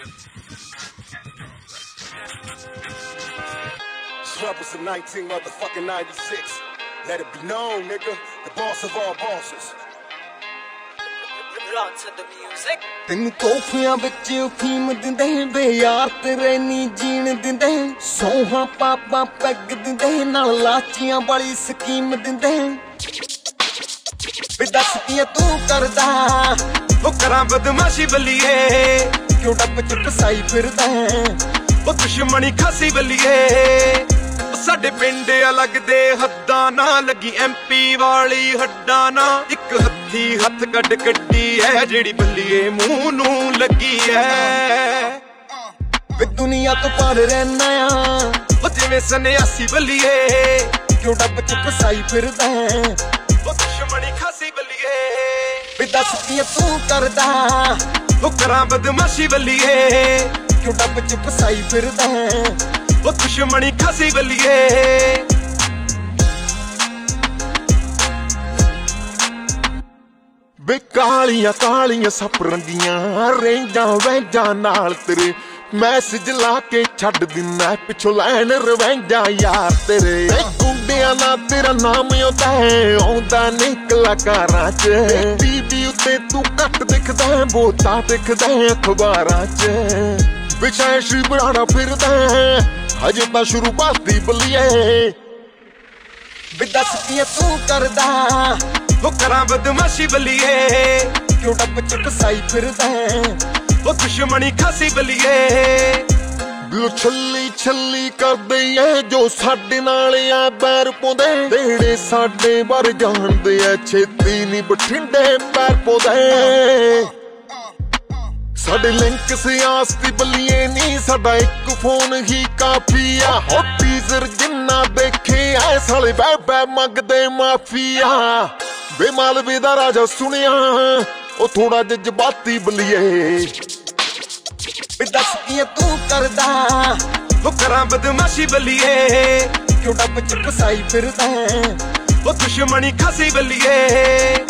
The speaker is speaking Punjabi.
Troubles of 19 motherfucking 96. Let it be known, nigga, the boss of all bosses. Run to the music. ਤੈਨੂੰ ਤੋਹਫਿਆਂ ਵਿੱਚ ਫੀਮ ਦਿੰਦੇ ਵੇ ਯਾਰ ਤੇਰੇ ਨੀ ਜੀਣ ਦਿੰਦੇ ਸੌਹਾਂ ਪਾਪਾ ਪੈਗ ਦਿੰਦੇ ਨਾਲ ਲਾਚੀਆਂ ਵਾਲੀ ਸਕੀਮ ਦਿੰਦੇ ਵੇ ਦੱਸ ਕੀ ਤੂੰ ਕਰਦਾ ਉਹ ਕਰਾਂ ਬਦਮਾਸ਼ੀ ਬੱਲੀਏ ਕਿਉਂ ਡੱਬ ਚ ਫਸਾਈ ਫਿਰਦਾ ਉਹ ਦੁਸ਼ਮਣੀ ਖਾਸੀ ਬੱਲੀਏ ਸਾਡੇ ਪਿੰਡ ਅਲੱਗ ਦੇ ਹੱਦਾਂ ਨਾ ਲੱਗੀ ਐਮਪੀ ਵਾਲੀ ਹੱਡਾਂ ਨਾ ਇੱਕ ਹੱਥੀ ਹੱਥ ਕੱਢ ਕੱਢੀ ਐ ਜਿਹੜੀ ਬੱਲੀਏ ਮੂੰਹ ਨੂੰ ਲੱਗੀ ਐ ਵੇ ਦੁਨੀਆ ਤੋਂ ਪਾਰ ਰਹਿਣਾ ਆ ਉਹ ਜਿਵੇਂ ਸੰਨਿਆਸੀ ਬੱਲੀਏ ਕਿਉਂ ਡੱਬ ਚ ਫਸਾਈ ਫਿਰਦਾ ਉਹ ਦੁਸ਼ਮਣੀ ਖਾਸੀ ਬੱਲੀਏ ਵੇ ਦੱਸ ਕੀ ਤੂੰ ਕਰਦਾ ਉਹ ਕਰਾਂ ਬਦਮਾਸ਼ੀ ਬੱਲੀਏ ਕਿਉਂ ਡੱਬ ਚ ਫਸਾਈ ਫਿਰਦਾ ਉਹ ਦੁਸ਼ਮਣੀ ਖਾਸੀ ਬੱਲੀਏ ਵੇ ਕਾਲੀਆਂ ਕਾਲੀਆਂ ਸੱਪ ਰੰਗੀਆਂ ਰੇਂਜਾਂ ਵੈਂਜਾਂ ਨਾਲ ਤੇਰੇ ਮੈਸੇਜ ਲਾ ਕੇ ਛੱਡ ਦਿੰਦਾ ਪਿੱਛੋਂ ਲੈਣ ਰਵੈਂਜਾਂ ਯਾਰ ਤੇਰੇ ਗੁੰਡਿਆਂ ਨਾਲ ਤੇਰਾ ਨਾਮ ਆਉਂਦਾ ਨਹੀਂ ਕਲਾਕਾਰਾਂ ਚ ਟੀਵੀ ਉੱਤੇ ਤੂੰ ਘੱਟ ਦਿਖਦਾ ਬਹੁਤਾ ਦਿਖਦਾ ਅਖਬਾਰਾਂ ਚ ਵਿਸ਼ੇਸ਼ ਬਣਾਉਣਾ ਫਿਰਦਾ ਹਜੇ ਤਾਂ ਸ਼ੁਰੂਆਤੀ ਬੱਲੀਏ ਵੇ ਦੱਸ ਕੀ ਤੂੰ ਕਰਦਾ ਉਹ ਕਰਾਂ ਬਦਮਾਸ਼ੀ ਬੱਲੀਏ ਕਿਉਂ ਡੱਬ ਚ ਫਸਾਈ ਫਿਰਦਾ ਉਹ ਦੁਸ਼ਮਣੀ ਖਾਸੀ ਬੱਲੀਏ ਬਿਲੋ ਛੱਲੀ ਛੱਲੀ ਕਰਦੇ ਐ ਜੋ ਸਾਡੇ ਨਾਲ ਆ ਬੈਰ ਪਾਉਂਦੇ ਜਿਹੜੇ ਸਾਡੇ ਬਾਰੇ ਜਾਣਦੇ ਐ ਛੇਤੀ ਨੀ ਬਠਿੰਡੇ ਪੈਰ ਪਾਉਂਦੇ ਸਾਡੇ ਲਿੰਕ ਸਿਆਸਤੀ ਬੱਲੀਏ ਨੀ ਸਾਡਾ ਇੱਕ ਫੋਨ ਹੀ ਕਾਫੀ ਆ ਹੋ ਟੀਜ਼ਰ ਜਿੰਨਾ ਦੇਖੇ ਐ ਸਾਲੇ ਬੈ ਬੈ ਮੰਗਦੇ ਮਾਫੀਆ ਵੇ ਮਾਲਵੇ ਦਾ ਰਾਜਾ ਸੁਣਿਆ ਉਹ ਥੋੜਾ ਜਜ਼ਬਾਤੀ ਬੱਲੀਏ ਵੇ ਦੱਸ ਕੀ ਤੂੰ ਕਰਦਾ ਉਹ ਕਰਾਂ ਬਦਮਾਸ਼ੀ ਬੱਲੀਏ ਕਿਉਂ ਡੱਬ ਚ ਫਸਾਈ ਫਿਰਦਾ ਉਹ ਦੁਸ਼ਮਣੀ ਖਾਸੀ ਬੱਲੀਏ